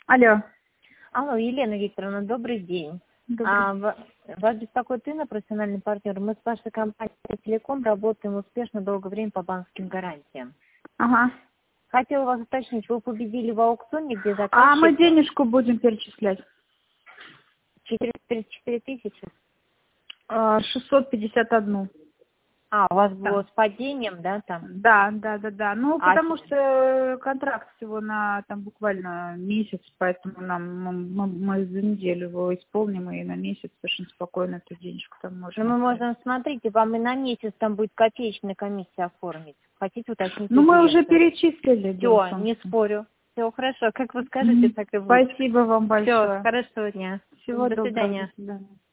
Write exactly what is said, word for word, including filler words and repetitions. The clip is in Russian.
Алло. Алло, Елена Викторовна, добрый день. Добрый. А, в- вас беспокоит Инна, профессиональный партнер. Мы с вашей компанией «Телеком» работаем успешно долгое время по банковским гарантиям. Ага. Хотела вас уточнить, вы победили в аукционе, где заказчик... А мы денежку будем перечислять. четыреста тридцать четыре тысячи? А, шестьсот пятьдесят один. А, у вас Да. было с падением, да, там? Да, да, да, да. Ну, А потому с- что контракт всего на там буквально месяц, поэтому нам мы, мы- мы за неделю его исполним, и на месяц совершенно спокойно эту денежку там Ну, можем мы оставить. можем, смотрите, вам и на месяц там будет копеечная комиссия оформить. Хотите уточнить Ну, мы уже удиенцию? перечислили. дело в Все, том, не что- спорю. Все хорошо, как вы скажете, Мгм. так и будет. Спасибо вам Все, большое. хорошего дня. Всего До доброго. свидания. До свидания.